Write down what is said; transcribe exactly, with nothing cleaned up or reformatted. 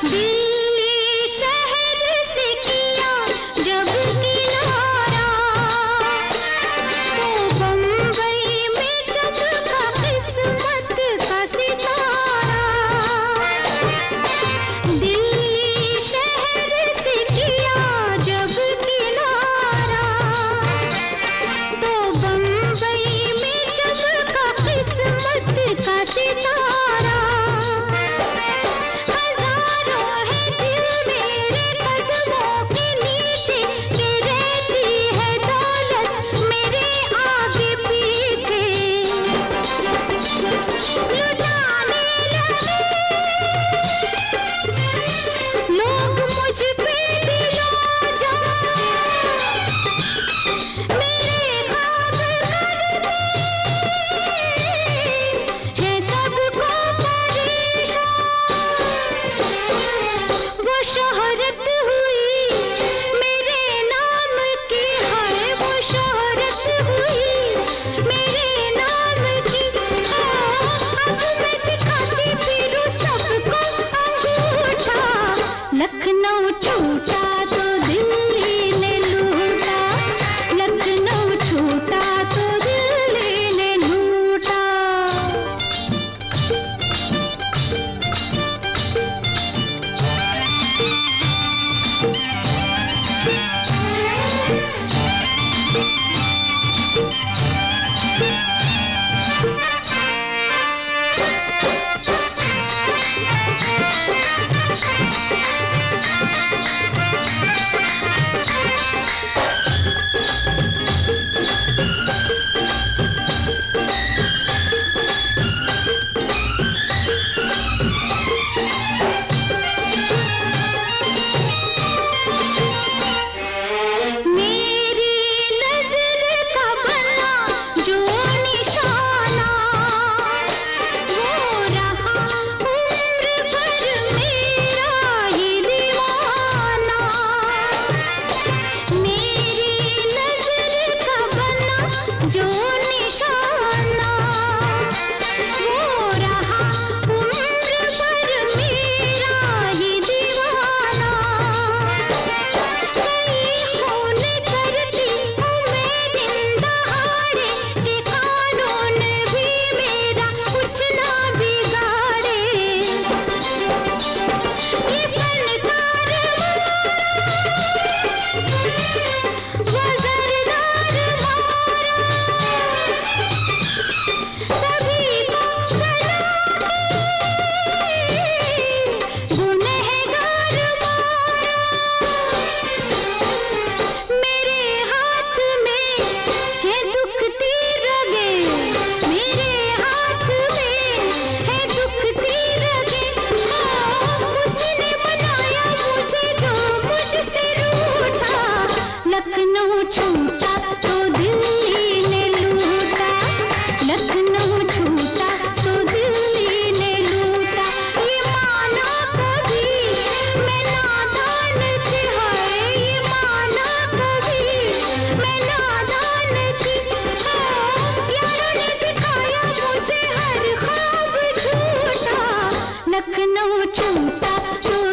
दिल्ली शहर से किया जब किनारा, तो बम्बई में चमका किस्मत का सितारा। दिल्ली शहर से किया जब किनारा, तो बम्बई में चमका किस्मत का सितारा। लखनऊ छूटा तो दिल्ली ने लूटा, लखनऊ छूटा तो दिल्ली ने लूटा। लखनऊ छूटा तो दिल्ली ने लूटा, लखनऊ छूटा तो दिल्ली ने लूटा। ये माना कभी मैं नादान थी, हाय ये माना कभी मैं नादान थी। यारों ने दिखाया मुझे हर ख्वाब झूठा, लखनऊ छूटा तो